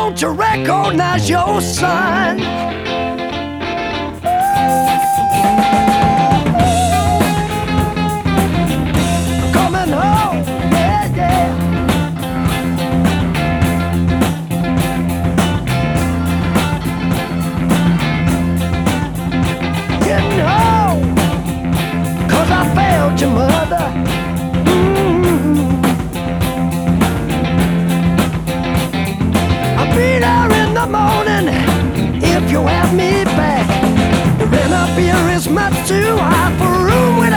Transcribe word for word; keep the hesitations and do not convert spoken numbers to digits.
don't you recognize your son? Coming home, yeah, yeah. Getting home, 'cause I failed your mother. Mm-hmm. I'll be there in the morning if you have me back. The rent up here is much too high for